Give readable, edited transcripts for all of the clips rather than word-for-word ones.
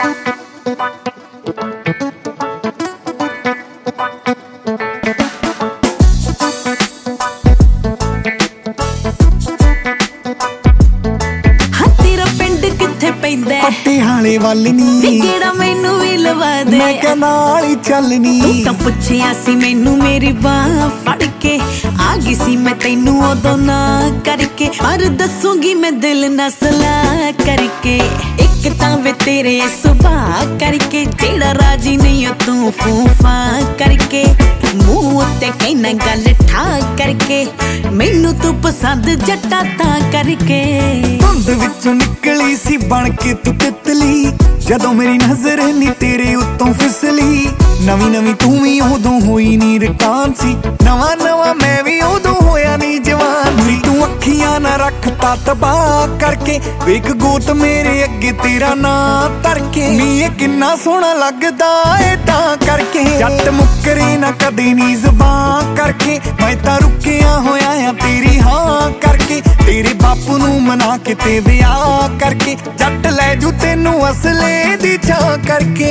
पटियाले वाल नी केड़ा मैनू भी लवा दे मैं क्या नाल ही चलनी तू तां पुछया सी मैनू मेरी बाह फड़ के आ गई सी मैं तैनू उदों ना करके पर दसूंगी मैं दिल ना सलाह करके एक तां वे तेरे सुभाह करके जेड़ा राजी नहीं हो तू फूफा करके मुंह उत्ते कहना गल ठा करके मैनू तू पसंद जट्टा तां करके धुंद विचों निकली सी बन के तू तितली जदों मेरी नजर नी तेरे उत्तों फिसली नवी नवी तू भी उदों होई नी रकान सी नवा नवा मैं भी उदों होया नी जवान सी तू अखियां ना रखता तबाह करके वेख गोत मेरे अगे तेरा ना तरके नी ये किन्ना सोहना लगदा ए तां करके जट मुकरे ना कदे नी ज़बान करके मैं तां रुकिया होया आ तेरी हां करके तेरे बापू नू मना के ते विआह करके जट ले जू तेनू असले दी छां करके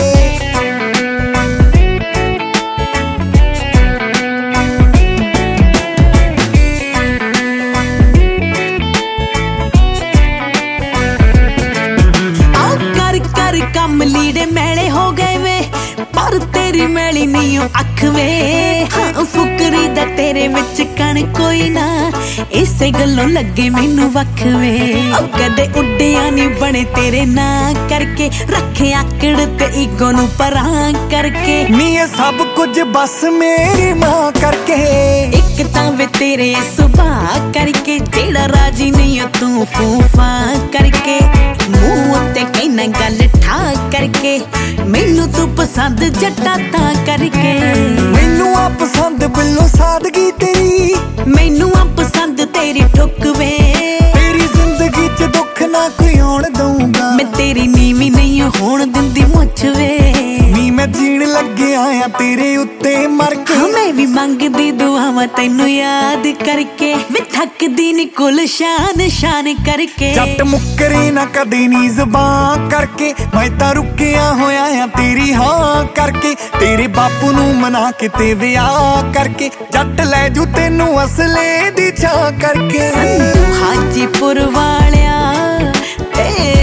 कम लीड़े मैले हो गए वे पर तेरी मैली नहीं हो अख वे हाँ फुकरी दा तेरे विच कण कोई ना इसे गल्लों लगे मैनू वख वे कदे उड्डिया नहीं बने तेरे ना करके रखे आकड़ ते ईगो नू परां करके नी ये सब कुछ बस मेरी मां करके एक तां वे तेरे सुभाह करके जेड़ा राजी नहीं हो तू फूफा करके मुंह उत्ते कहना गल ठा करके मैनू तू पसंद जट्टा तां करके मैनू आ पसंद बिल्लो सादगी तेरी मैनू आ पसंद तेरी ठुकवे तेरी जिंदगी च दुख ना कोई आउण दूंगा मैं तेरी नीवी नहीं होण दिंदी मुझ वे नी मैं जीण लगे आया तेरे उत्ते मर के हाँ मैं भी मंगदी दुआवां तैनू याद करके वे थकदी नी कुल शान शान करके जट मुकरे ना कदे नी ज़बान करके मैं तां रुकिया होया आ तेरी हां करके तेरे बापू नू मना के ते विआह करके जट ले जू तेनू असले दी छां करके हाजीपुर वालिया